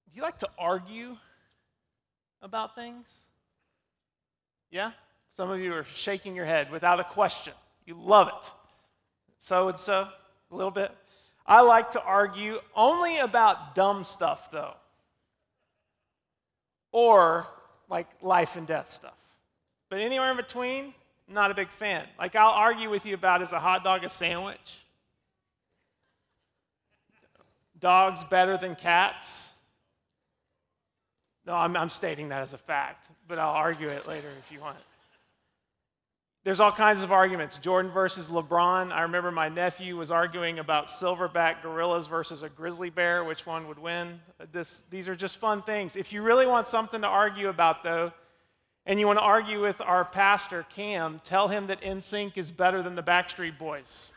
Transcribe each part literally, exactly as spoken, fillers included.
Do you like to argue about things? Yeah? Some of you are shaking your head without a question. You love it. So and so, a little bit. I like to argue only about dumb stuff, though, or like life and death stuff. But anywhere in between, not a big fan. Like I'll argue with you about, is a hot dog a sandwich? Dogs better than cats? No, I'm, I'm stating that as a fact, but I'll argue it later if you want. There's all kinds of arguments. Jordan versus LeBron. I remember my nephew was arguing about silverback gorillas versus a grizzly bear, which one would win. This, these are just fun things. If you really want something to argue about, though, and you want to argue with our pastor, Cam, tell him that N Sync is better than the Backstreet Boys.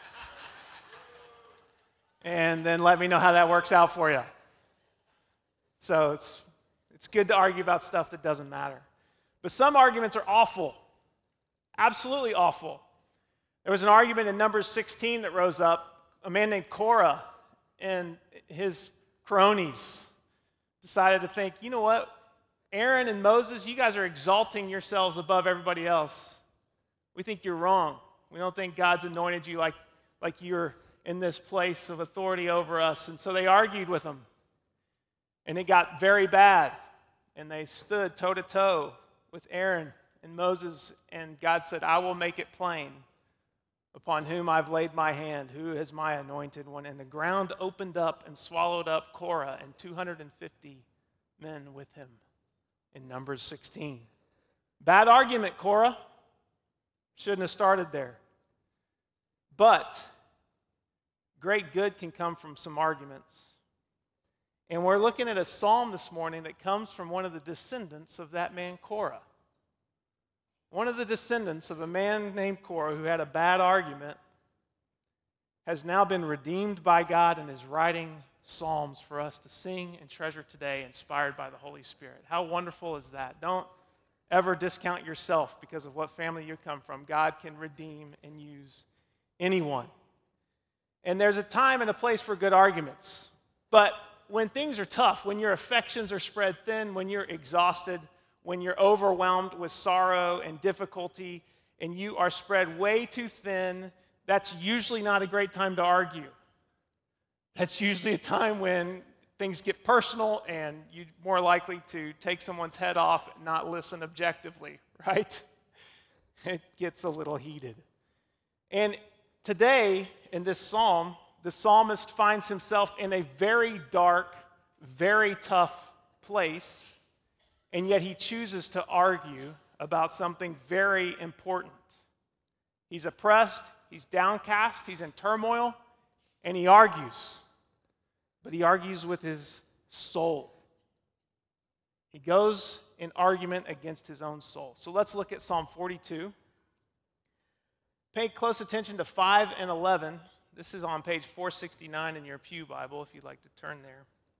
And then let me know how that works out for you. So it's It's good to argue about stuff that doesn't matter. But some arguments are awful, absolutely awful. There was an argument in Numbers sixteen that rose up. A man named Korah and his cronies decided to think, you know what, Aaron and Moses, you guys are exalting yourselves above everybody else. We think you're wrong. We don't think God's anointed you like, like you're in this place of authority over us. And so they argued with him. And it got very bad. And they stood toe-to-toe with Aaron and Moses, and God said, I will make it plain upon whom I've laid my hand, who is my anointed one. And the ground opened up and swallowed up Korah and two hundred fifty men with him in Numbers sixteen. Bad argument, Korah. Shouldn't have started there. But great good can come from some arguments. And we're looking at a psalm this morning that comes from one of the descendants of that man Korah. One of the descendants of a man named Korah who had a bad argument has now been redeemed by God and is writing psalms for us to sing and treasure today, inspired by the Holy Spirit. How wonderful is that? Don't ever discount yourself because of what family you come from. God can redeem and use anyone. And there's a time and a place for good arguments. But when things are tough, when your affections are spread thin, when you're exhausted, when you're overwhelmed with sorrow and difficulty, and you are spread way too thin, that's usually not a great time to argue. That's usually a time when things get personal and you're more likely to take someone's head off and not listen objectively, right? It gets a little heated. And today, in this psalm, the psalmist finds himself in a very dark, very tough place, and yet he chooses to argue about something very important. He's oppressed, he's downcast, he's in turmoil, and he argues. But he argues with his soul. He goes in argument against his own soul. So let's look at Psalm forty-two. Pay close attention to five and eleven. This is on page four sixty-nine in your Pew Bible, if you'd like to turn there.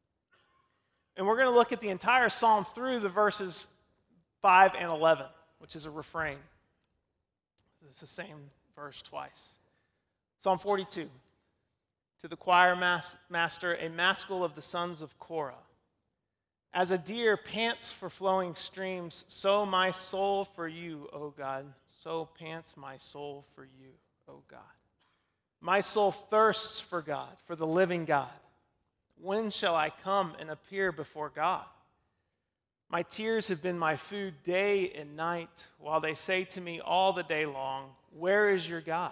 And we're going to look at the entire psalm through the verses five and eleven, which is a refrain. It's the same verse twice. Psalm forty-two. To the choir mas- master, a maskil of the sons of Korah. As a deer pants for flowing streams, so my soul for you, O God. So pants my soul for you, O God. My soul thirsts for God, for the living God. When shall I come and appear before God? My tears have been my food day and night, while they say to me all the day long, where is your God?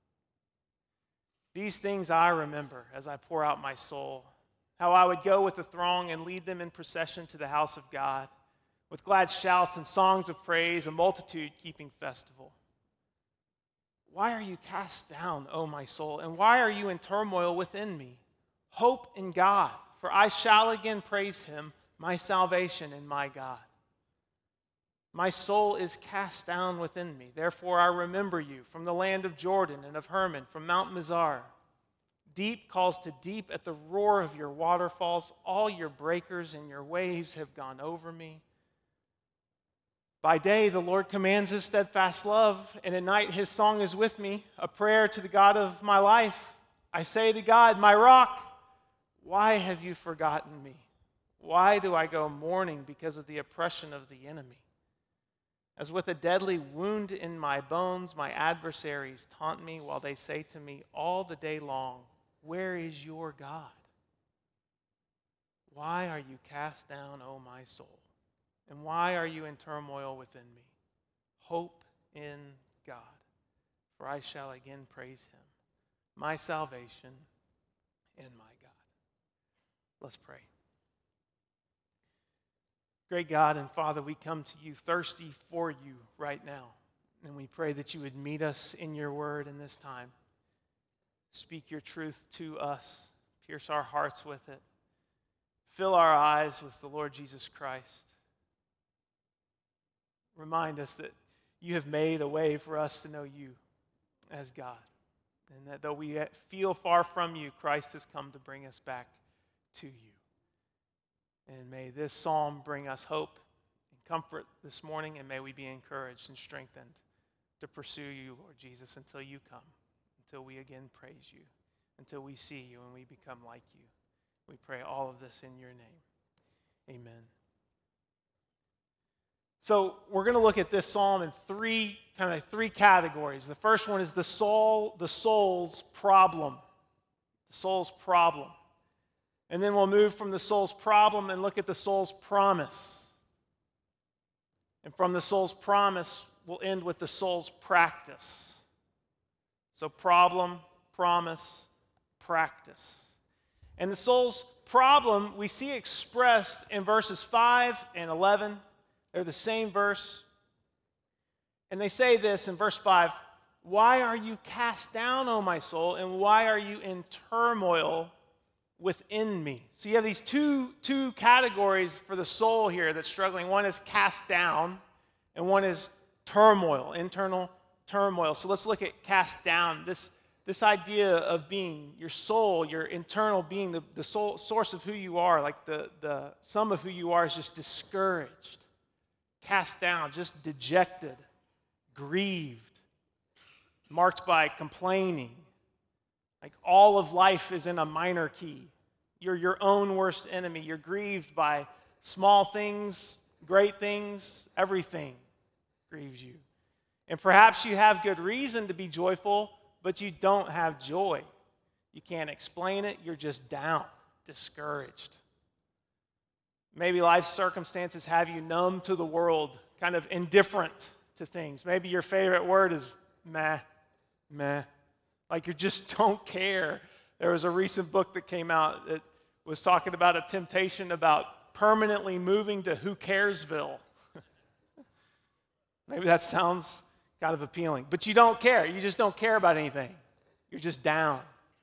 These things I remember as I pour out my soul, how I would go with the throng and lead them in procession to the house of God, with glad shouts and songs of praise, a multitude keeping festival. Why are you cast down, O my soul, and why are you in turmoil within me? Hope in God, for I shall again praise him, my salvation and my God. My soul is cast down within me. Therefore I remember you from the land of Jordan and of Hermon, from Mount Mizar. Deep calls to deep at the roar of your waterfalls. All your breakers and your waves have gone over me. By day the Lord commands his steadfast love, and at night his song is with me, a prayer to the God of my life. I say to God, my rock, why have you forgotten me? Why do I go mourning because of the oppression of the enemy? As with a deadly wound in my bones, my adversaries taunt me while they say to me all the day long, where is your God? Why are you cast down, O my soul? And why are you in turmoil within me? Hope in God, for I shall again praise him, my salvation and my God. Let's pray. Great God and Father, we come to you thirsty for you right now. And we pray that you would meet us in your word in this time. Speak your truth to us. Pierce our hearts with it. Fill our eyes with the Lord Jesus Christ. Remind us that you have made a way for us to know you as God. And that though we feel far from you, Christ has come to bring us back to you. And may this psalm bring us hope and comfort this morning, and may we be encouraged and strengthened to pursue you, Lord Jesus, until you come, until we again praise you, until we see you and we become like you. We pray all of this in your name. Amen. So we're going to look at this psalm in three kind of three categories. The first one is the soul, the soul's problem. The soul's problem. And then we'll move from the soul's problem and look at the soul's promise. And from the soul's promise, we'll end with the soul's practice. So problem, promise, practice. And the soul's problem we see expressed in verses five and eleven. They're the same verse. And they say this in verse five, why are you cast down, O my soul, and why are you in turmoil within me? So you have these two, two categories for the soul here that's struggling. One is cast down, and one is turmoil, internal turmoil. So let's look at cast down. This, this idea of being your soul, your internal being, the, the soul, source of who you are, like the, the sum of who you are is just discouraged, cast down, just dejected, grieved, marked by complaining. Like all of life is in a minor key. You're your own worst enemy. You're grieved by small things, great things, everything grieves you. And perhaps you have good reason to be joyful, but you don't have joy. You can't explain it. You're just down, discouraged. Maybe life's circumstances have you numb to the world, kind of indifferent to things. Maybe your favorite word is meh, meh. Like you just don't care. There was a recent book that came out that was talking about a temptation about permanently moving to Who Caresville. Maybe that sounds kind of appealing. But you don't care. You just don't care about anything. You're just down.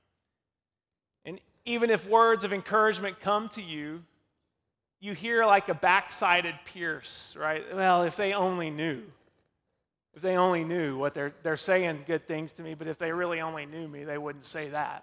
And even if words of encouragement come to you, you hear like a backsided Pierce, right? Well, if they only knew. If they only knew what they're, they're saying good things to me, but if they really only knew me, they wouldn't say that.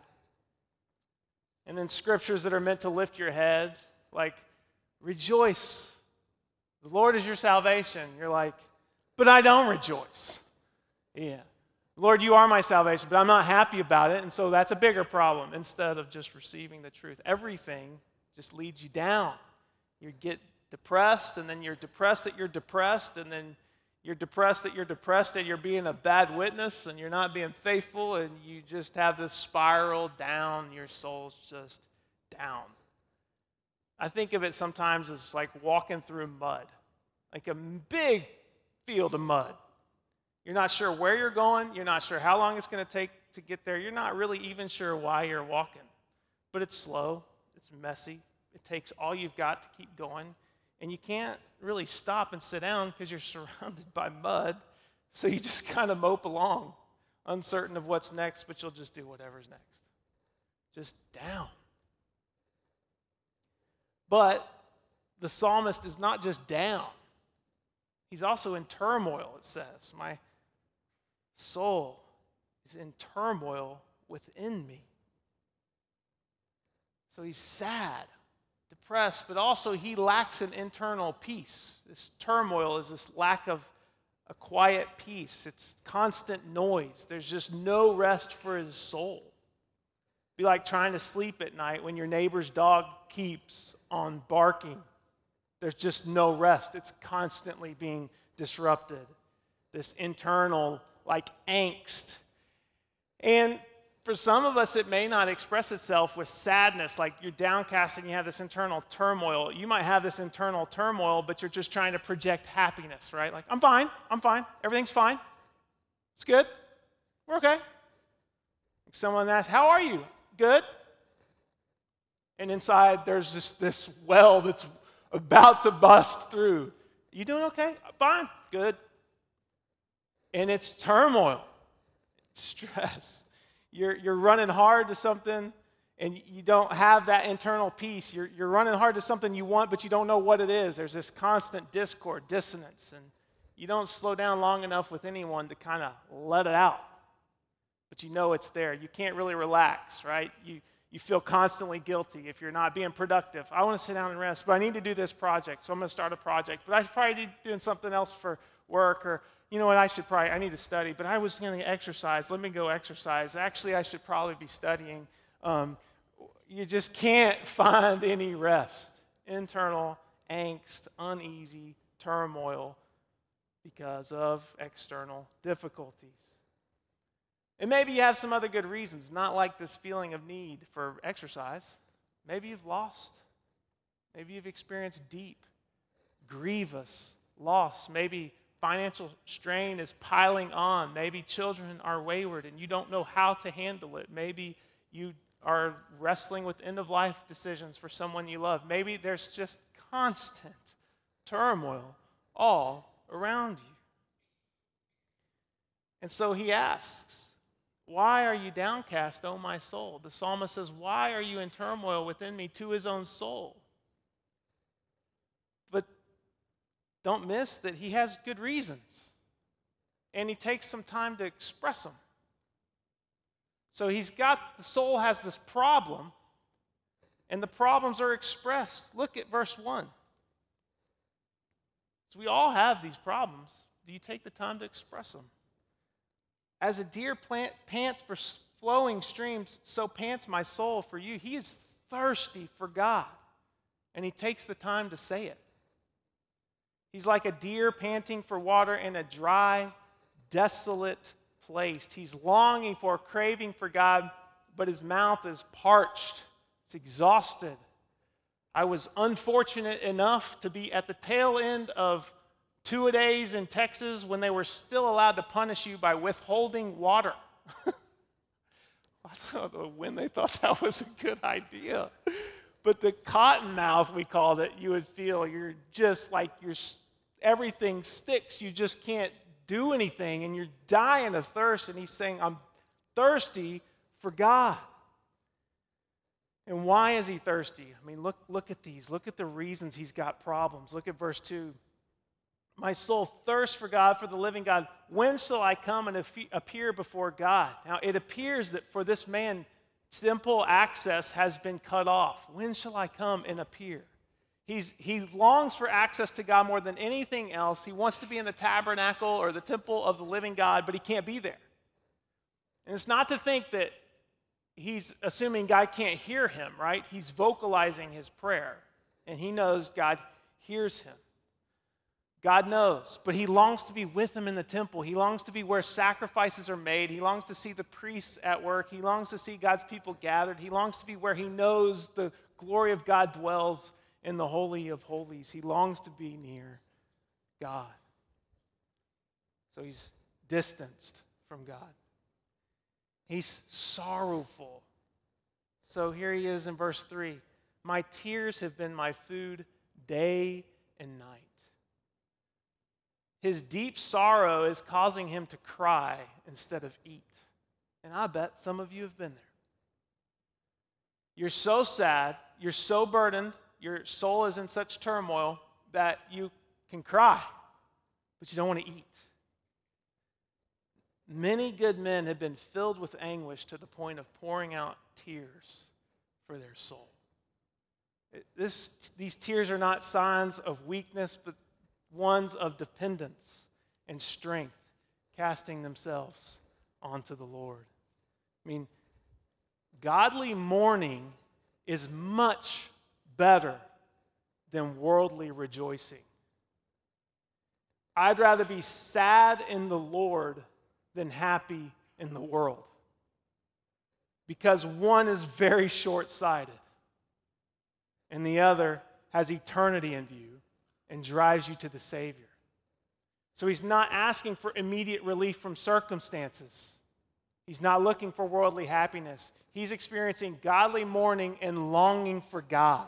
And then scriptures that are meant to lift your head, like, rejoice. The Lord is your salvation. You're like, but I don't rejoice. Yeah. Lord, you are my salvation, but I'm not happy about it, and so that's a bigger problem instead of just receiving the truth. Everything just leads you down. You get depressed, and then you're depressed that you're depressed, and then you're depressed that you're depressed and you're being a bad witness and you're not being faithful, and you just have this spiral down. Your soul's just down. I think of it sometimes as like walking through mud, like a big field of mud. You're not sure where you're going. You're not sure how long it's going to take to get there. You're not really even sure why you're walking. But it's slow. It's messy. It takes all you've got to keep going. And you can't really stop and sit down because you're surrounded by mud. So you just kind of mope along, uncertain of what's next, but you'll just do whatever's next. Just down. But the psalmist is not just down. He's also in turmoil, it says. My soul is in turmoil within me. So he's sad, depressed, but also he lacks an internal peace. This turmoil is this lack of a quiet peace. It's constant noise. There's just no rest for his soul. It'd be like trying to sleep at night when your neighbor's dog keeps on barking. There's just no rest. It's constantly being disrupted. This internal, like, angst. And for some of us, it may not express itself with sadness, like you're downcast and you have this internal turmoil. You might have this internal turmoil, but you're just trying to project happiness, right? Like, I'm fine, I'm fine, everything's fine. It's good, we're okay. Someone asks, how are you? Good. And inside, there's just this well that's about to bust through. You doing okay? Fine, good. And it's turmoil, it's stress. You're, you're running hard to something, and you don't have that internal peace. You're, you're running hard to something you want, but you don't know what it is. There's this constant discord, dissonance, and you don't slow down long enough with anyone to kind of let it out. But you know it's there. You can't really relax, right? You, you feel constantly guilty if you're not being productive. I want to sit down and rest, but I need to do this project, so I'm going to start a project. But I probably need doing something else for work, or you know what, I should probably, I need to study, but I was going to exercise. Let me go exercise. Actually, I should probably be studying. Um, you just can't find any rest. Internal angst, uneasy, turmoil because of external difficulties. And maybe you have some other good reasons, not like this feeling of need for exercise. Maybe you've lost. Maybe you've experienced deep, grievous loss. Maybe financial strain is piling on. Maybe children are wayward and you don't know how to handle it. Maybe you are wrestling with end-of-life decisions for someone you love. Maybe there's just constant turmoil all around you. And so he asks, why are you downcast, O my soul? The psalmist says, why are you in turmoil within me, to his own soul? But don't miss that he has good reasons, and he takes some time to express them. So he's got, the soul has this problem, and the problems are expressed. Look at verse one. So we all have these problems. Do you take the time to express them? As a deer plant pants for flowing streams, so pants my soul for you. He is thirsty for God, and he takes the time to say it. He's like a deer panting for water in a dry, desolate place. He's longing for, craving for God, but his mouth is parched. It's exhausted. I was unfortunate enough to be at the tail end of two-a-days in Texas when they were still allowed to punish you by withholding water. I don't know when they thought that was a good idea. But the cotton mouth, we called it, you would feel you're just like you're, everything sticks. You just can't do anything, and you're dying of thirst. And he's saying, I'm thirsty for God. And why is he thirsty? I mean, look, look at these. Look at the reasons he's got problems. Look at verse two. My soul thirsts for God, for the living God. When shall I come and appear before God? Now, it appears that for this man, simple access has been cut off. When shall I come and appear? He's, he longs for access to God more than anything else. He wants to be in the tabernacle or the temple of the living God, but he can't be there. And it's not to think that he's assuming God can't hear him, right? He's vocalizing his prayer, and he knows God hears him. God knows, but he longs to be with him in the temple. He longs to be where sacrifices are made. He longs to see the priests at work. He longs to see God's people gathered. He longs to be where he knows the glory of God dwells in the Holy of Holies. He longs to be near God. So he's distanced from God. He's sorrowful. So here he is in verse three. My tears have been my food day and night. His deep sorrow is causing him to cry instead of eat. And I bet some of you have been there. You're so sad, you're so burdened, your soul is in such turmoil that you can cry, but you don't want to eat. Many good men have been filled with anguish to the point of pouring out tears for their soul. This, these tears are not signs of weakness, but ones of dependence and strength, casting themselves onto the Lord. I mean, godly mourning is much better than worldly rejoicing. I'd rather be sad in the Lord than happy in the world. Because one is very short-sighted, and the other has eternity in view and drives you to the Savior. So he's not asking for immediate relief from circumstances. He's not looking for worldly happiness. He's experiencing godly mourning and longing for God.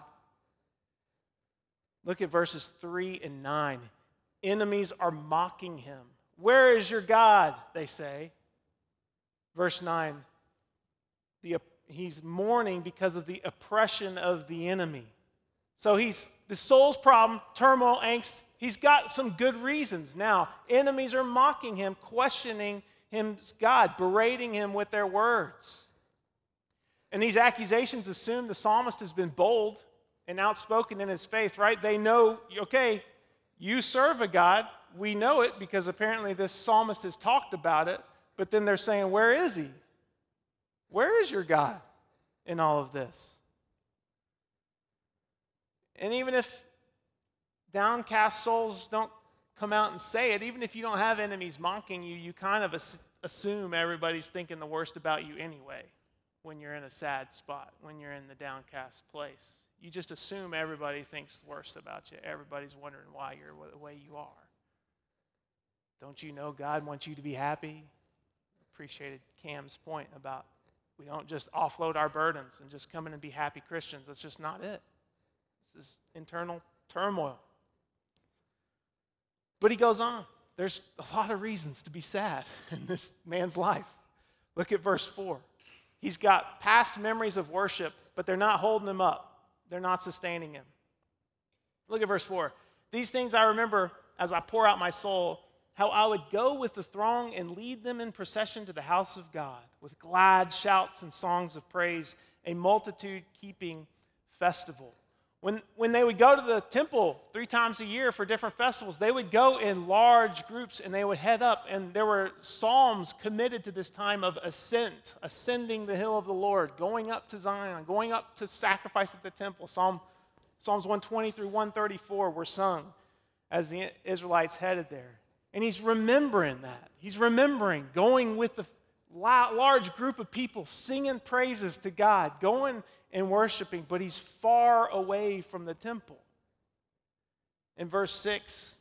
Look at verses three and nine. Enemies are mocking him. Where is your God? They say. Verse nine. The, he's mourning because of the oppression of the enemy. So he's the soul's problem, turmoil, angst. He's got some good reasons. Now, enemies are mocking him, questioning him's God, berating him with their words. And these accusations assume the psalmist has been bold and outspoken in his faith, right? They know, okay, you serve a God. We know it because apparently this psalmist has talked about it. But then they're saying, where is he? Where is your God in all of this? And even if downcast souls don't come out and say it, even if you don't have enemies mocking you, you kind of as- assume everybody's thinking the worst about you anyway when you're in a sad spot, when you're in the downcast place. You just assume everybody thinks the worst about you. Everybody's wondering why you're the way you are. Don't you know God wants you to be happy? Appreciated Cam's point about we don't just offload our burdens and just come in and be happy Christians. That's just not it. This is internal turmoil. But he goes on. There's a lot of reasons to be sad in this man's life. Look at verse four. He's got past memories of worship, but they're not holding him up. They're not sustaining him. Look at verse four. These things I remember as I pour out my soul, how I would go with the throng and lead them in procession to the house of God with glad shouts and songs of praise, a multitude keeping festival. When, when they would go to the temple three times a year for different festivals, they would go in large groups and they would head up, and there were psalms committed to this time of ascent, ascending the hill of the Lord, going up to Zion, going up to sacrifice at the temple. Psalm, Psalms one twenty through one thirty-four were sung as the Israelites headed there. And he's remembering that. He's remembering going with the large group of people, singing praises to God, going and worshiping, but he's far away from the temple. In verse six,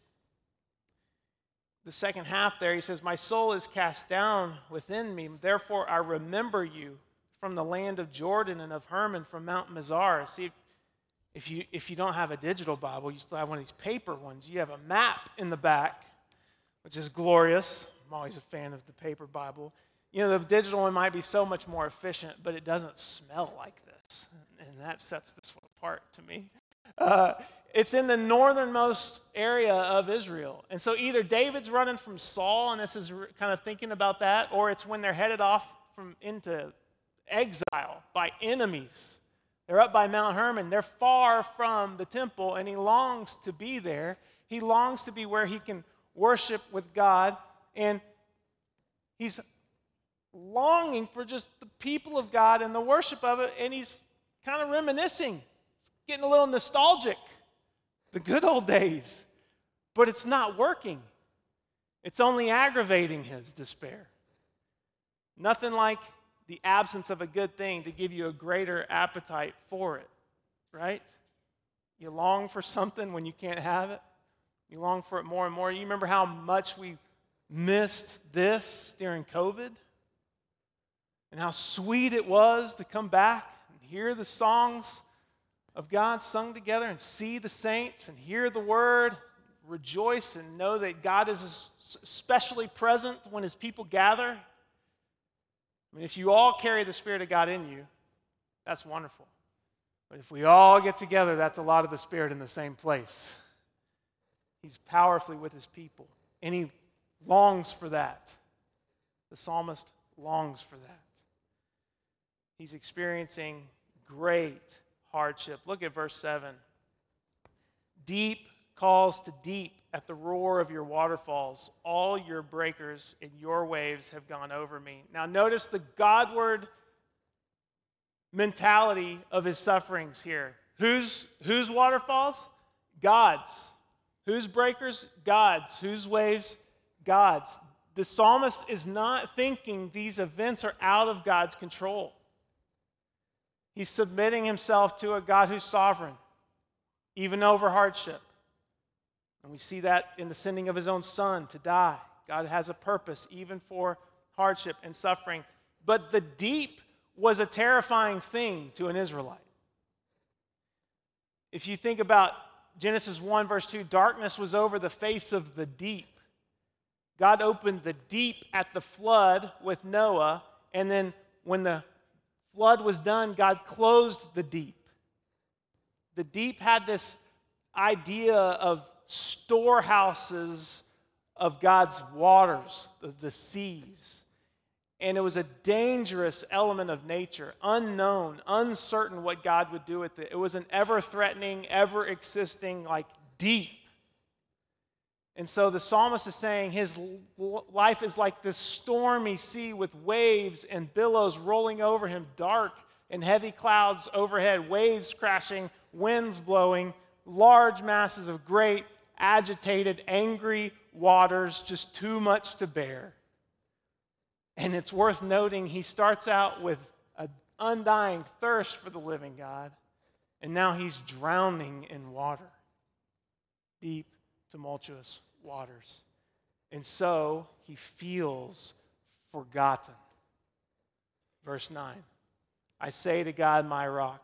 the second half there, he says, my soul is cast down within me, therefore I remember you from the land of Jordan and of Hermon from Mount Mizar. See, if you, if you don't have a digital Bible, you still have one of these paper ones. You have a map in the back, which is glorious. I'm always a fan of the paper Bible. You know, the digital one might be so much more efficient, but it doesn't smell like this. And that sets this one apart to me. Uh, it's in the northernmost area of Israel. And so either David's running from Saul, and this is kind of thinking about that, or it's when they're headed off from into exile by enemies. They're up by Mount Hermon. They're far from the temple, and he longs to be there. He longs to be where he can worship with God, and he's longing for just the people of God and the worship of it, and he's kind of reminiscing, getting a little nostalgic, the good old days, but it's not working. It's only aggravating his despair. Nothing like the absence of a good thing to give you a greater appetite for it, right? You long for something when you can't have it. You long for it more and more. You remember how much we missed this during COVID? And how sweet it was to come back and hear the songs of God sung together and see the saints and hear the word, rejoice and know that God is especially present when his people gather. I mean, if you all carry the Spirit of God in you, that's wonderful. But if we all get together, that's a lot of the Spirit in the same place. He's powerfully with his people, and he longs for that. The psalmist longs for that. He's experiencing great hardship. Look at verse seven. Deep calls to deep at the roar of your waterfalls. All your breakers and your waves have gone over me. Now notice the Godward mentality of his sufferings here. Whose, whose waterfalls? God's. Whose breakers? God's. Whose waves? God's. The psalmist is not thinking these events are out of God's control. He's submitting himself to a God who's sovereign, even over hardship. And we see that in the sending of his own son to die. God has a purpose even for hardship and suffering. But the deep was a terrifying thing to an Israelite. If you think about Genesis one, verse two, darkness was over the face of the deep. God opened the deep at the flood with Noah, and then when the flood was done, God closed the deep. The deep had this idea of storehouses of God's waters, the, the seas. And it was a dangerous element of nature, unknown, uncertain what God would do with it. It was an ever-threatening, ever-existing, like deep. And so the psalmist is saying his life is like this stormy sea with waves and billows rolling over him, dark and heavy clouds overhead, waves crashing, winds blowing, large masses of great, agitated, angry waters, just too much to bear. And it's worth noting, he starts out with an undying thirst for the living God, and now he's drowning in water. Deep, tumultuous waters. And so he feels forgotten. Verse nine, I say to God, my rock,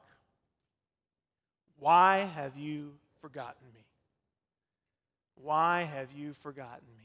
why have you forgotten me? Why have you forgotten me?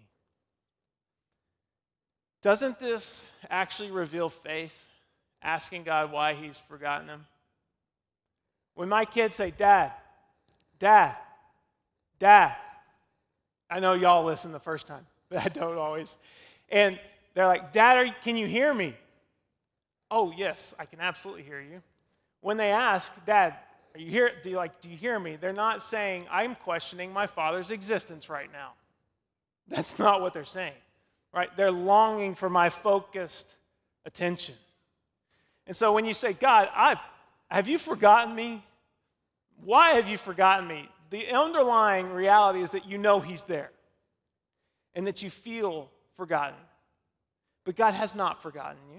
Doesn't this actually reveal faith, asking God why he's forgotten him? When my kids say, Dad, Dad, Dad, I know y'all listen the first time, but I don't always. And they're like, Dad, are you, can you hear me? Oh, yes, I can absolutely hear you. When they ask, Dad, are you here? Do you like? Do you hear me? They're not saying, I'm questioning my father's existence right now. That's not what they're saying. Right? They're longing for my focused attention. And so when you say, God, I've, have you forgotten me? Why have you forgotten me? The underlying reality is that you know he's there and that you feel forgotten. But God has not forgotten you.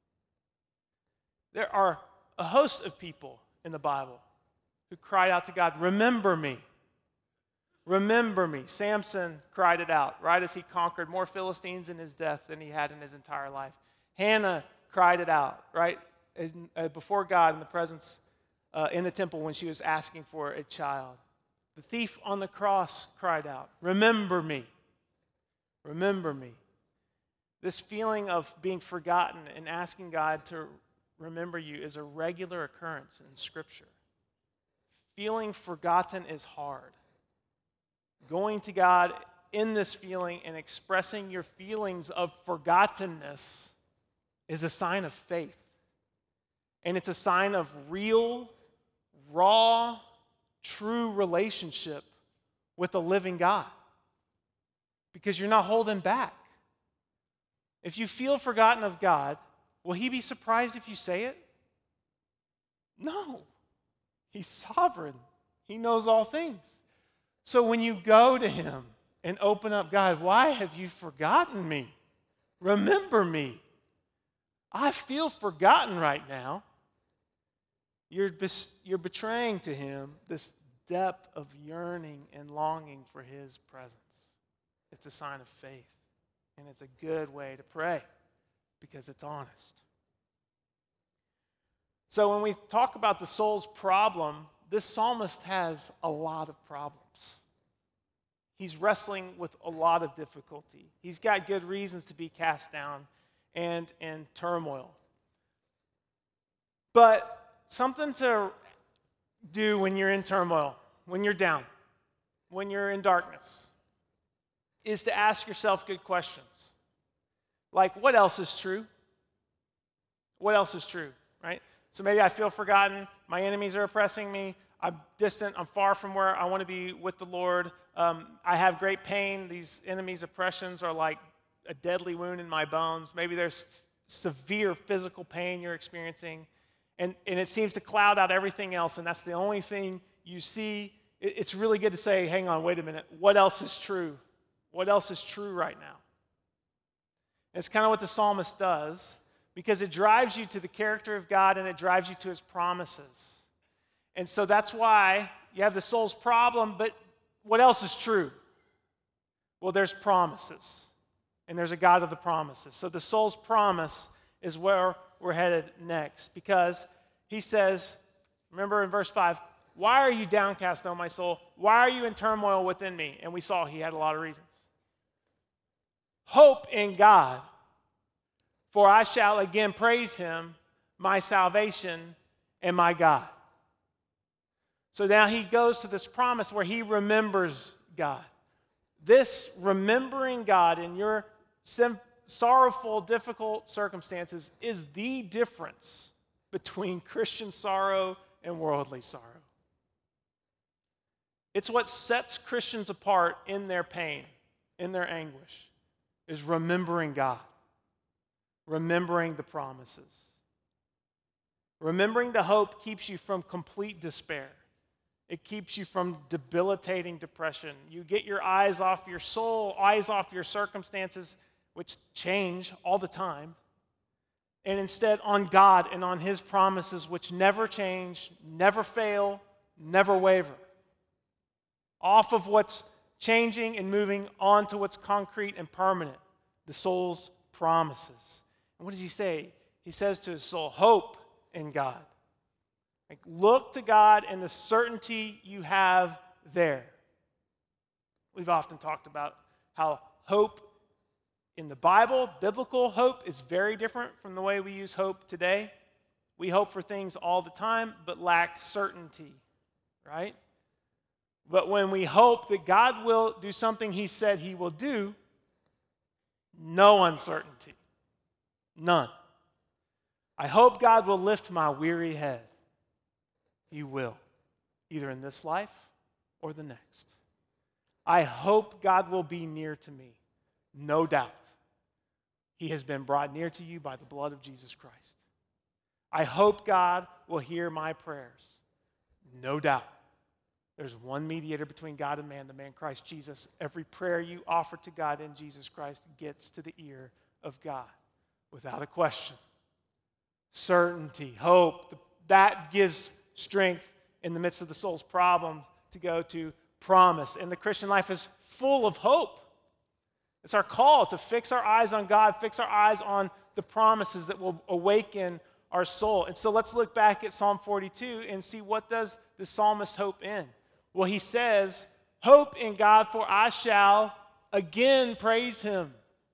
There are a host of people in the Bible who cried out to God, remember me. Remember me. Samson cried it out right as he conquered more Philistines in his death than he had in his entire life. Hannah cried it out right in, uh, before God in the presence, uh, in the temple when she was asking for a child. The thief on the cross cried out, remember me. Remember me. This feeling of being forgotten and asking God to remember you is a regular occurrence in Scripture. Feeling forgotten is hard. Going to God in this feeling and expressing your feelings of forgottenness is a sign of faith. And it's a sign of real, raw, true relationship with a living God. Because you're not holding back. If you feel forgotten of God, will he be surprised if you say it? No. He's sovereign. He knows all things. So when you go to him and open up, God, why have you forgotten me? Remember me. I feel forgotten right now. You're, bes- you're betraying to him this depth of yearning and longing for his presence. It's a sign of faith. And it's a good way to pray because it's honest. So when we talk about the soul's problem, this psalmist has a lot of problems. He's wrestling with a lot of difficulty. He's got good reasons to be cast down and in turmoil. But something to do when you're in turmoil, when you're down, when you're in darkness, is to ask yourself good questions. Like, what else is true? What else is true, right? So maybe I feel forgotten. My enemies are oppressing me. I'm distant. I'm far from where I want to be with the Lord. Um, I have great pain. These enemies' oppressions are like a deadly wound in my bones. Maybe there's severe physical pain you're experiencing. And, and it seems to cloud out everything else, and that's the only thing you see it's really good to say, hang on, wait a minute, what else is true? What else is true right now? And it's kind of what the psalmist does, because it drives you to the character of God and it drives you to his promises. And so that's why you have the soul's problem, but what else is true? Well, there's promises, and there's a God of the promises. So the soul's promise is where we're headed next, because he says, remember in verse five, why are you downcast, O my soul? Why are you in turmoil within me? And we saw he had a lot of reasons. Hope in God, for I shall again praise him, my salvation and my God. So now he goes to this promise where he remembers God. This remembering God in your sim- sorrowful, difficult circumstances is the difference between Christian sorrow and worldly sorrow. It's what sets Christians apart in their pain, in their anguish, is remembering God, remembering the promises. Remembering the hope keeps you from complete despair. It keeps you from debilitating depression. You get your eyes off your soul, eyes off your circumstances, which change all the time, and instead on God and on his promises, which never change, never fail, never waver. Off of what's changing and moving on to what's concrete and permanent, the soul's promises. And what does he say? He says to his soul, hope in God. Like, look to God and the certainty you have there. We've often talked about how hope in the Bible, biblical hope, is very different from the way we use hope today. We hope for things all the time, but lack certainty, right? But when we hope that God will do something he said he will do, no uncertainty. None. I hope God will lift my weary head. He will, either in this life or the next. I hope God will be near to me. No doubt. He has been brought near to you by the blood of Jesus Christ. I hope God will hear my prayers. No doubt. There's one mediator between God and man, the man Christ Jesus. Every prayer you offer to God in Jesus Christ gets to the ear of God without a question. Certainty, hope, that gives strength in the midst of the soul's problem to go to promise. And the Christian life is full of hope. It's our call to fix our eyes on God, fix our eyes on the promises that will awaken our soul. And so let's look back at Psalm forty-two and see, what does the psalmist hope in? Well, he says, hope in God, for I shall again praise him.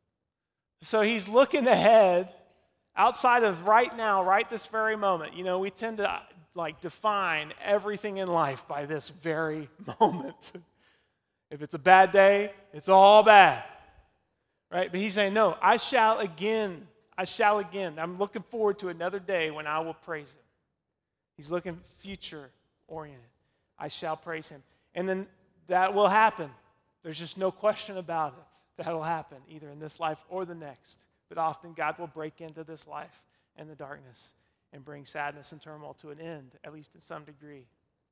So he's looking ahead outside of right now, right this very moment. You know, we tend to like define everything in life by this very moment. If it's a bad day, it's all bad, right? But he's saying, no, I shall again, I shall again. I'm looking forward to another day when I will praise him. He's looking future oriented. I shall praise him. And then that will happen. There's just no question about it. That'll happen either in this life or the next. But often God will break into this life and the darkness and bring sadness and turmoil to an end, at least in some degree.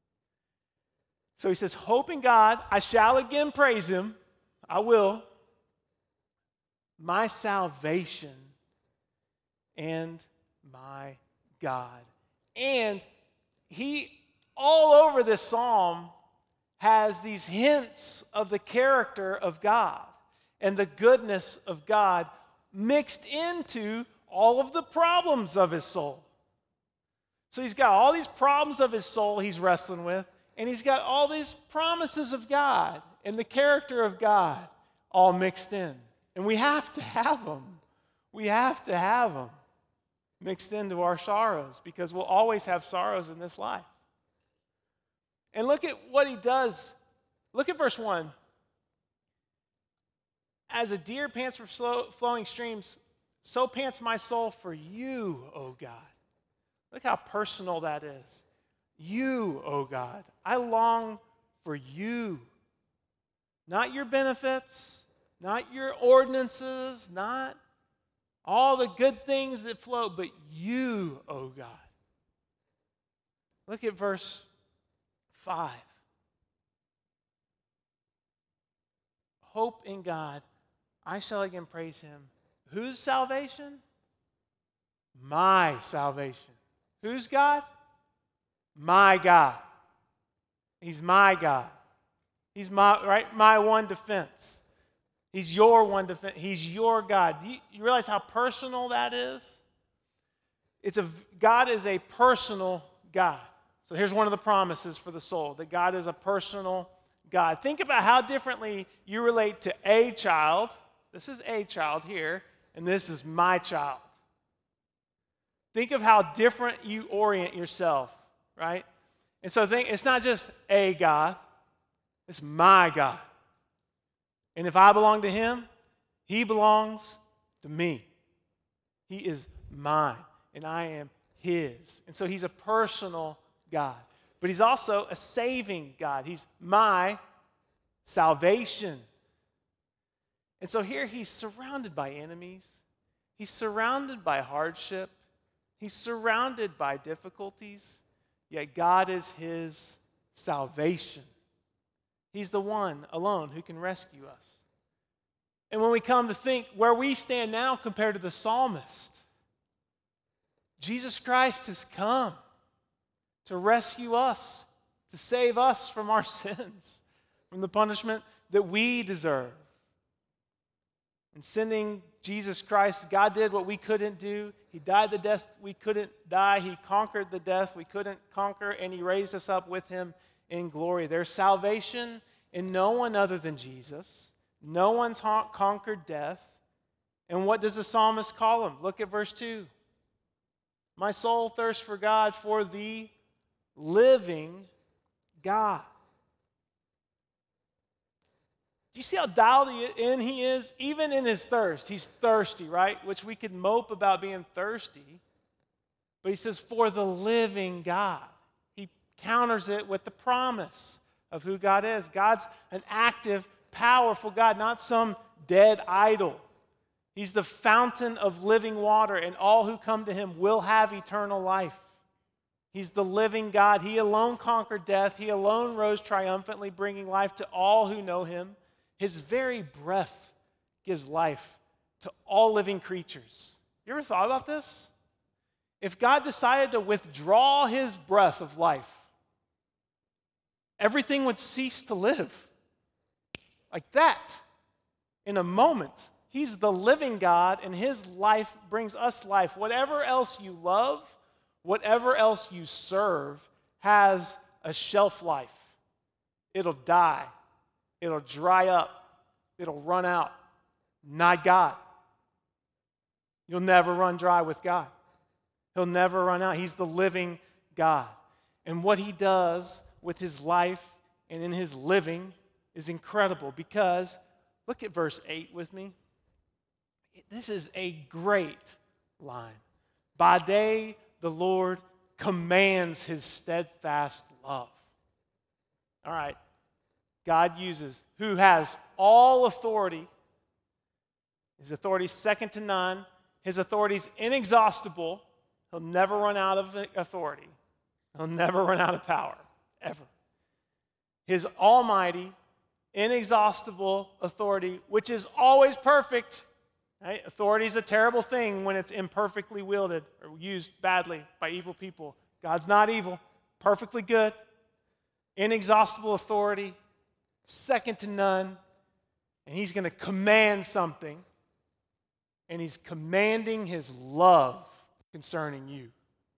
So he says, hope in God, I shall again praise him. I will. My salvation and my God. And he, all over this psalm, has these hints of the character of God and the goodness of God mixed into all of the problems of his soul. So he's got all these problems of his soul he's wrestling with, and he's got all these promises of God and the character of God all mixed in. And we have to have them. We have to have them mixed into our sorrows, because we'll always have sorrows in this life. And look at what he does. Look at verse one. As a deer pants for slow, flowing streams, so pants my soul for you, O God. Look how personal that is. You, O God. I long for you. Not your benefits, not your ordinances, not all the good things that flow, but you, O God. Look at verse five. hope in God, I shall again praise him. Whose salvation? My salvation. Whose God? My God. He's my God. He's my, right? My one defense. He's your one defense. He's your God. Do you, you realize how personal that is? It's a, God is a personal God. So here's one of the promises for the soul, that God is a personal God. Think about how differently you relate to a child. This is a child here, and this is my child. Think of how different you orient yourself, right? And so think, it's not just a God, it's my God. And if I belong to him, he belongs to me. He is mine, and I am his. And so he's a personal God. But he's also a saving God. He's my salvation. And so here he's surrounded by enemies. He's surrounded by hardship. He's surrounded by difficulties. Yet God is his salvation. He's the one alone who can rescue us. And when we come to think where we stand now compared to the psalmist, Jesus Christ has come to rescue us, to save us from our sins, from the punishment that we deserve. In sending Jesus Christ, God did what we couldn't do. He died the death we couldn't die. He conquered the death we couldn't conquer, and he raised us up with him in glory. There's salvation in no one other than Jesus. No one's conquered death. And what does the psalmist call him? Look at verse two. My soul thirsts for God, for the living God. Do you see how dialed in he is? Even in his thirst. He's thirsty, right? Which we could mope about being thirsty. But he says, for the living God. He counters it with the promise of who God is. God's an active, powerful God, not some dead idol. He's the fountain of living water, and all who come to him will have eternal life. He's the living God. He alone conquered death. He alone rose triumphantly, bringing life to all who know him. His very breath gives life to all living creatures. You ever thought about this? If God decided to withdraw his breath of life, everything would cease to live. Like that. In a moment. He's the living God, and his life brings us life. Whatever else you love, whatever else you serve, has a shelf life. It'll die. It'll dry up. It'll run out. Not God. You'll never run dry with God. He'll never run out. He's the living God. And what he does with his life and in his living is incredible, because look at verse eight with me. This is a great line. By day, the Lord commands his steadfast love. All right. God uses, who has all authority. His authority is second to none. His authority is inexhaustible. He'll never run out of authority. He'll never run out of power, ever. His almighty, inexhaustible authority, which is always perfect. Right? Authority is a terrible thing when it's imperfectly wielded or used badly by evil people. God's not evil, perfectly good, inexhaustible authority, second to none, and he's going to command something, and he's commanding his love concerning you.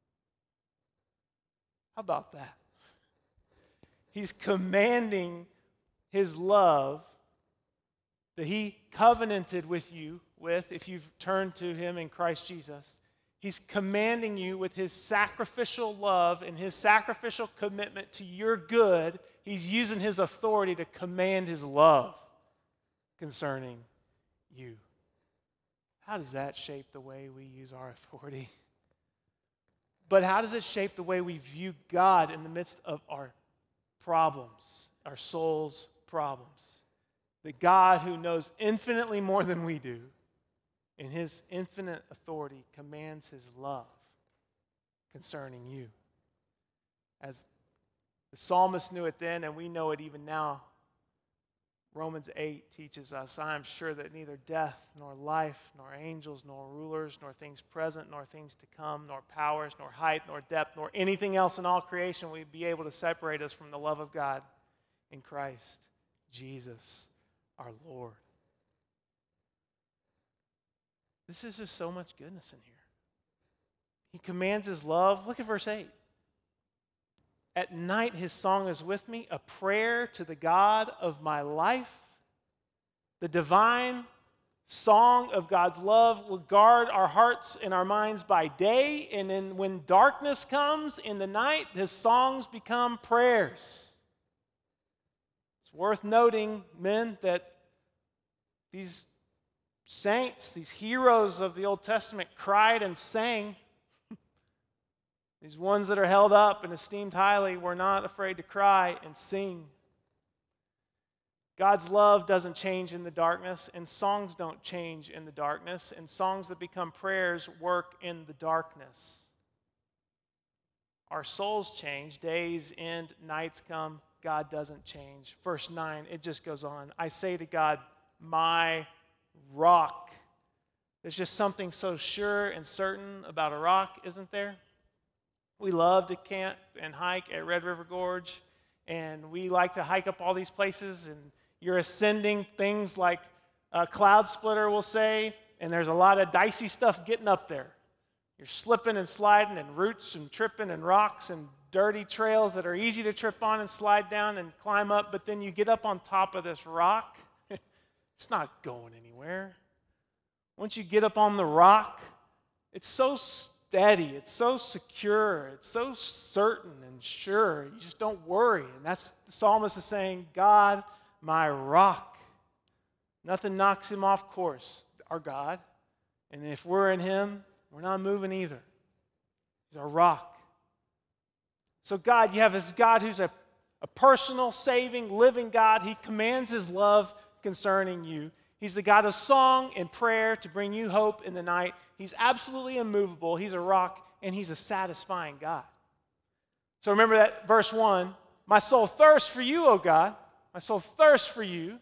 How about that? He's commanding his love that he covenanted with you with if you've turned to him in Christ Jesus. He's commanding you with his sacrificial love and his sacrificial commitment to your good. He's using his authority to command his love concerning you. How does that shape the way we use our authority? But how does it shape the way we view God in the midst of our problems, our soul's problems? The God who knows infinitely more than we do, in his infinite authority, commands his love concerning you. As the psalmist knew it then, and we know it even now, Romans eight teaches us, I am sure that neither death, nor life, nor angels, nor rulers, nor things present, nor things to come, nor powers, nor height, nor depth, nor anything else in all creation will be able to separate us from the love of God in Christ Jesus our Lord. This is just so much goodness in here. He commands his love. Look at verse eight. At night his song is with me, a prayer to the God of my life. The divine song of God's love will guard our hearts and our minds by day, and then when darkness comes in the night, his songs become prayers. It's worth noting, men, that these saints, these heroes of the Old Testament cried and sang. These ones that are held up and esteemed highly were not afraid to cry and sing. God's love doesn't change in the darkness, and songs don't change in the darkness, and songs that become prayers work in the darkness. Our souls change. Days end, nights come. God doesn't change. Verse nine, it just goes on. I say to God, my rock. There's just something so sure and certain about a rock, isn't there? We love to camp and hike at Red River Gorge, and we like to hike up all these places, and you're ascending things like a cloud splitter, we'll say, and there's a lot of dicey stuff getting up there. You're slipping and sliding, and roots and tripping, and rocks and dirty trails that are easy to trip on and slide down and climb up, but then you get up on top of this rock, it's not going anywhere. Once you get up on the rock, it's so steady, it's so secure, it's so certain and sure. You just don't worry. And that's the psalmist is saying, God, my rock. Nothing knocks him off course, our God. And if we're in him, we're not moving either. He's our rock. So God, you have this God who's a, a personal, saving, living God. He commands his love concerning you. He's the God of song and prayer to bring you hope in the night. He's absolutely immovable. He's a rock, and he's a satisfying God. So remember that verse one, my soul thirsts for you, O God. My soul thirsts for you.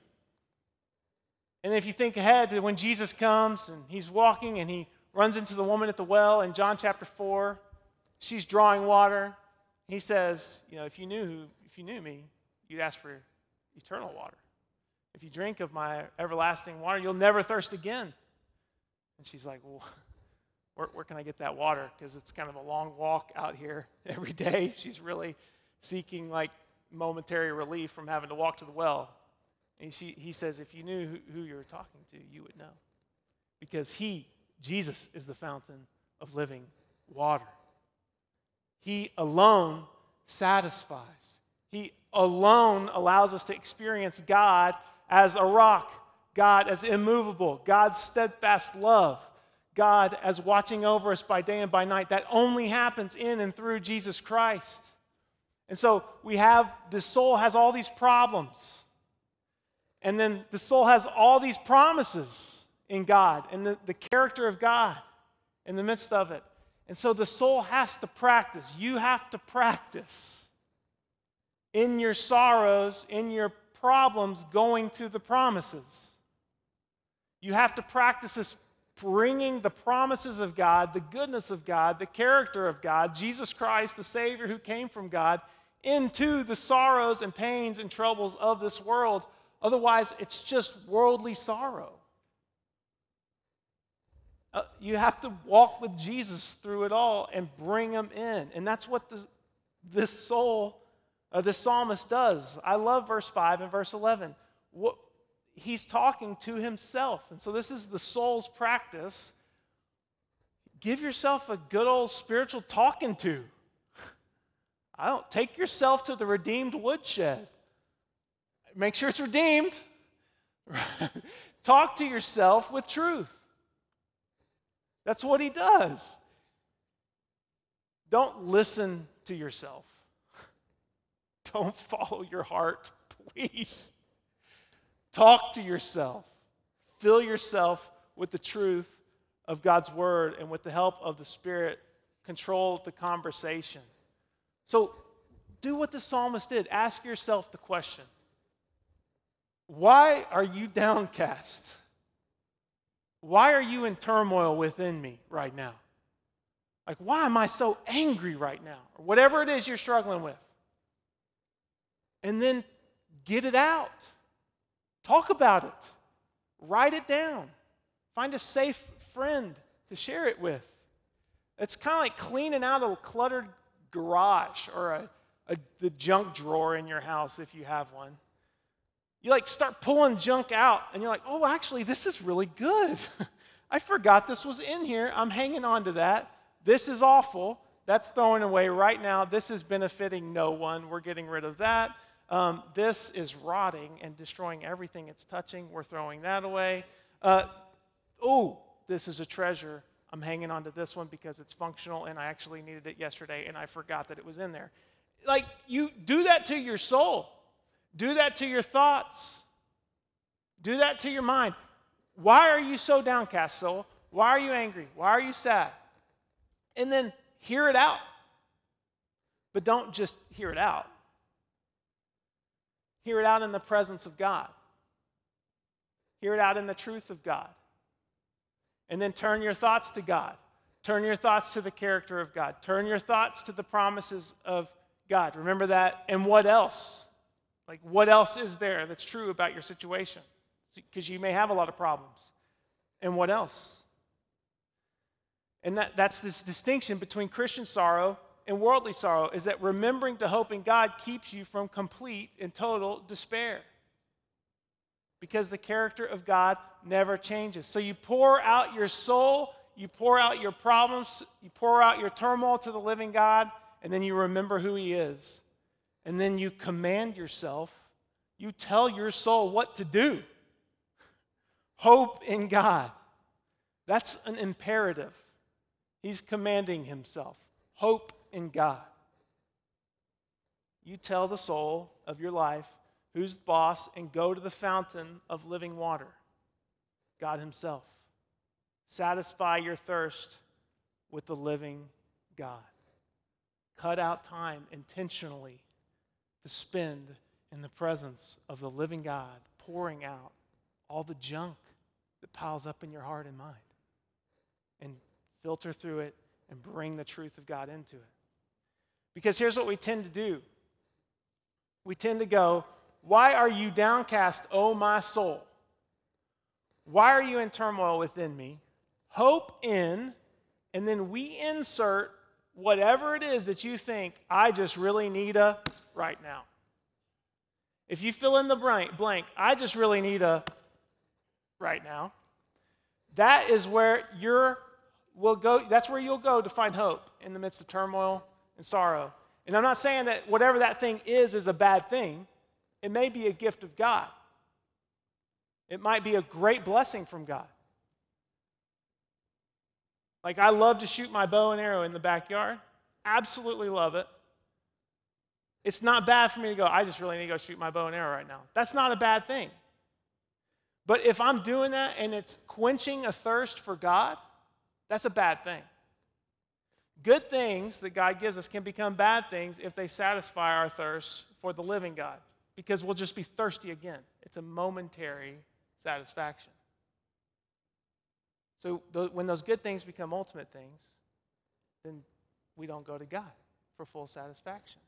And if you think ahead to when Jesus comes and he's walking and he runs into the woman at the well in John chapter four, she's drawing water. He says, you know, if you knew who, if you knew me, you'd ask for eternal water. If you drink of my everlasting water, you'll never thirst again. And she's like, well, where, where can I get that water? Because it's kind of a long walk out here every day. She's really seeking like momentary relief from having to walk to the well. And she, he says, if you knew who, who you were talking to, you would know. Because he, Jesus, is the fountain of living water. He alone satisfies. He alone allows us to experience God as a rock, God as immovable, God's steadfast love, God as watching over us by day and by night. That only happens in and through Jesus Christ. And so we have, the soul has all these problems. And then the soul has all these promises in God and the, the character of God in the midst of it. And so the soul has to practice. You have to practice in your sorrows, in your problems, going to the promises. You have to practice this bringing the promises of God, the goodness of God, the character of God, Jesus Christ, the Savior who came from God, into the sorrows and pains and troubles of this world. Otherwise, it's just worldly sorrow. Uh, you have to walk with Jesus through it all and bring him in. And that's what the, this soul, uh, this psalmist does. I love verse five and verse eleven. What, he's talking to himself. And so this is the soul's practice. Give yourself a good old spiritual talking to. I don't take yourself to the redeemed woodshed. Make sure it's redeemed. Talk to yourself with truth. That's what he does. Don't listen to yourself. Don't follow your heart, please. Talk to yourself. Fill yourself with the truth of God's word, and with the help of the Spirit, control the conversation. So do what the psalmist did. Ask yourself the question, Why are you downcast? Why are you in turmoil within me right now? Like, why am I so angry right now? Or whatever it is you're struggling with. And then get it out. Talk about it. Write it down. Find a safe friend to share it with. It's kind of like cleaning out a cluttered garage or a, a, the junk drawer in your house if you have one. You like start pulling junk out and you're like, oh, actually, this is really good. I forgot this was in here. I'm hanging on to that. This is awful. That's thrown away right now. This is benefiting no one. We're getting rid of that. Um, this is rotting and destroying everything it's touching. We're throwing that away. Uh, oh, this is a treasure. I'm hanging on to this one because it's functional and I actually needed it yesterday and I forgot that it was in there. Like, you do that to your soul. Do that to your thoughts. Do that to your mind. Why are you so downcast, soul? Why are you angry? Why are you sad? And then hear it out. But don't just hear it out. Hear it out in the presence of God. Hear it out in the truth of God. And then turn your thoughts to God. Turn your thoughts to the character of God. Turn your thoughts to the promises of God. Remember that. And what else? Like, what else is there that's true about your situation? Because you may have a lot of problems. And what else? And that, that's this distinction between Christian sorrow and worldly sorrow, is that remembering to hope in God keeps you from complete and total despair. Because the character of God never changes. So you pour out your soul, you pour out your problems, you pour out your turmoil to the living God, and then you remember who He is. And then you command yourself, you tell your soul what to do. Hope in God. That's an imperative. He's commanding himself. Hope in God. You tell the soul of your life who's the boss and go to the fountain of living water, God Himself. Satisfy your thirst with the living God. Cut out time intentionally to spend in the presence of the living God, pouring out all the junk that piles up in your heart and mind, and filter through it and bring the truth of God into it. Because here's what we tend to do. We tend to go, why are you downcast, O my soul? Why are you in turmoil within me? Hope in, and then we insert whatever it is that you think, I just really need a right now. If you fill in the blank, I just really need a right now, that is where you're will go, that's where you'll go to find hope in the midst of turmoil and sorrow. And I'm not saying that whatever that thing is is a bad thing. It may be a gift of God. It might be a great blessing from God. Like, I love to shoot my bow and arrow in the backyard. Absolutely love it. It's not bad for me to go, I just really need to go shoot my bow and arrow right now. That's not a bad thing. But if I'm doing that and it's quenching a thirst for God, that's a bad thing. Good things that God gives us can become bad things if they satisfy our thirst for the living God, because we'll just be thirsty again. It's a momentary satisfaction. So th- when those good things become ultimate things, then we don't go to God for full satisfaction.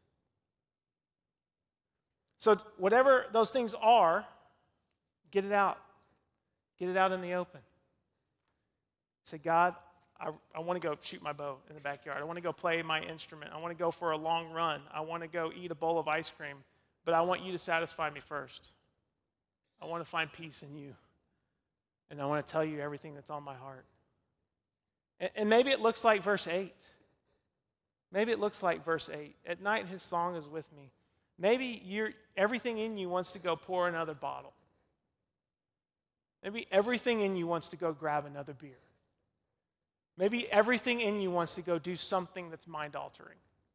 So whatever those things are, get it out. Get it out in the open. Say, God, I, I want to go shoot my bow in the backyard. I want to go play my instrument. I want to go for a long run. I want to go eat a bowl of ice cream. But I want you to satisfy me first. I want to find peace in you. And I want to tell you everything that's on my heart. And, and maybe it looks like verse eight. Maybe it looks like verse eight. At night his song is with me. Maybe you're, everything in you wants to go pour another bottle. Maybe everything in you wants to go grab another beer. Maybe everything in you wants to go do something that's mind-altering.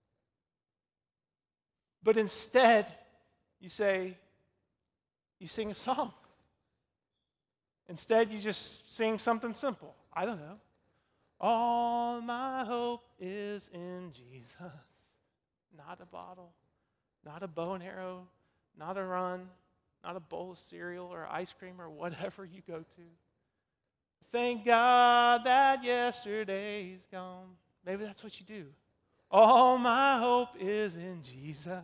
But instead, you say, you sing a song. Instead, you just sing something simple. I don't know. All my hope is in Jesus. Not a bottle, not a bow and arrow, not a run, not a bowl of cereal or ice cream or whatever you go to. Thank God that yesterday's gone. Maybe that's what you do. All my hope is in Jesus.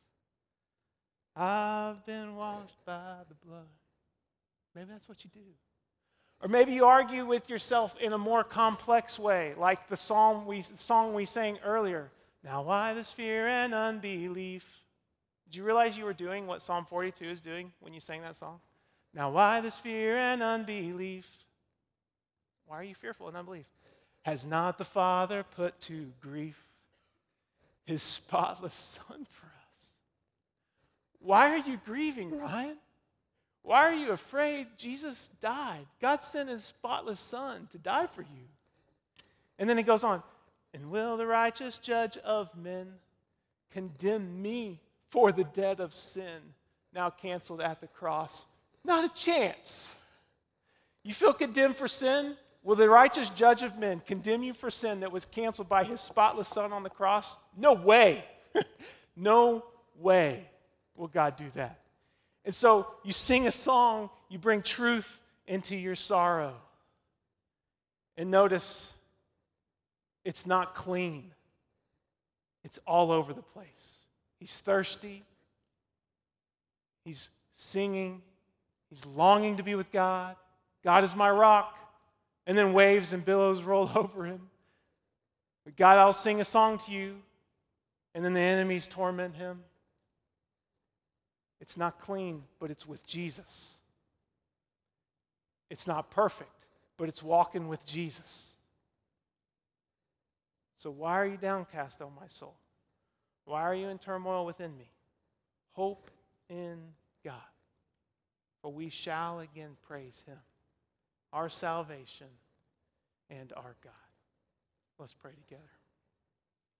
I've been washed by the blood. Maybe that's what you do. Or maybe you argue with yourself in a more complex way, like the psalm we, song we sang earlier. Now why this fear and unbelief? Did you realize you were doing what Psalm forty-two is doing when you sang that song? Now why this fear and unbelief? Why are you fearful and unbelief? Has not the Father put to grief his spotless Son for us? Why are you grieving, Ryan? Why are you afraid? Jesus died. God sent his spotless Son to die for you. And then he goes on, and will the righteous judge of men condemn me for the debt of sin now canceled at the cross? Not a chance. You feel condemned for sin? Will the righteous judge of men condemn you for sin that was canceled by his spotless Son on the cross? No way. No way will God do that. And so you sing a song, you bring truth into your sorrow. And notice, it's not clean. It's all over the place. He's thirsty. He's singing. He's longing to be with God. God is my rock. And then waves and billows roll over him. But God, I'll sing a song to you. And then the enemies torment him. It's not clean, but it's with Jesus. It's not perfect, but it's walking with Jesus. So why are you downcast, O my soul? Why are you in turmoil within me? Hope in God, for we shall again praise him, our salvation and our God. Let's pray together.